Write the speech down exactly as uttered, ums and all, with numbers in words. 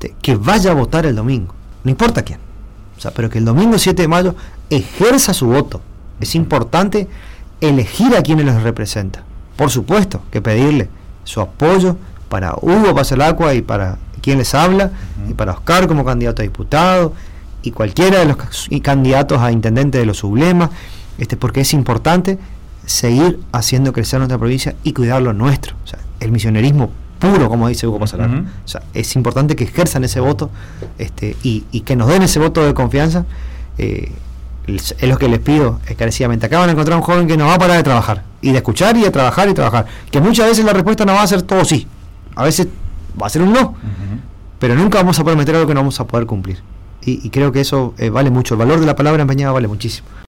este, que vaya a votar el domingo, no importa quién, o sea, pero que el domingo siete de mayo ejerza su voto. Es importante elegir a quienes los representa. Por supuesto que pedirle su apoyo para Hugo Pasalacqua y para quien les habla, uh-huh. y para Oscar como candidato a diputado, y cualquiera de los candidatos a intendente de los sublemas, este, porque es importante seguir haciendo crecer nuestra provincia y cuidar lo nuestro. O sea, el misionerismo puro, como dice Hugo Pasalacqua. Uh-huh. O sea, es importante que ejerzan ese voto, este, y, y que nos den ese voto de confianza. Eh, es, es lo que les pido encarecidamente. Acá van a encontrar un joven que no va a parar de trabajar, y de escuchar y de trabajar y trabajar. Que muchas veces la respuesta no va a ser todo sí, a veces va a ser un no, uh-huh. pero nunca vamos a prometer algo que no vamos a poder cumplir. Y, y creo que eso eh, vale mucho. El valor de la palabra empeñada vale muchísimo.